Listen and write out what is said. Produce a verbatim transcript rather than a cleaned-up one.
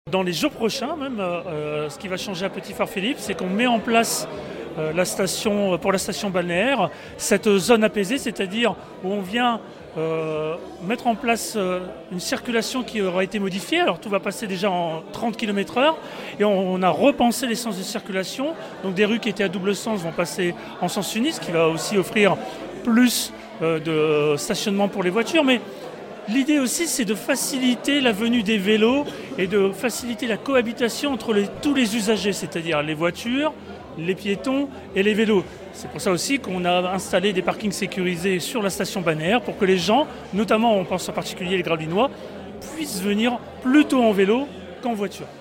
Dans les jours prochains, même, euh, ce qui va changer à Petit-Phare-Philippe, c'est qu'on met en place euh, la station, pour la station balnéaire cette zone apaisée, c'est-à-dire où on vient euh, mettre en place euh, une circulation qui aura été modifiée. Alors tout va passer déjà en trente kilomètres heure et on, on a repensé les sens de circulation. Donc des rues qui étaient à double sens vont passer en sens unique, ce qui va aussi offrir plus euh, de stationnement pour les voitures. Mais l'idée aussi, c'est de faciliter la venue des vélos et de faciliter la cohabitation entre les, tous les usagers, c'est-à-dire les voitures, les piétons et les vélos. C'est pour ça aussi qu'on a installé des parkings sécurisés sur la station balnéaire pour que les gens, notamment on pense en particulier les Gravelinois, puissent venir plutôt en vélo qu'en voiture.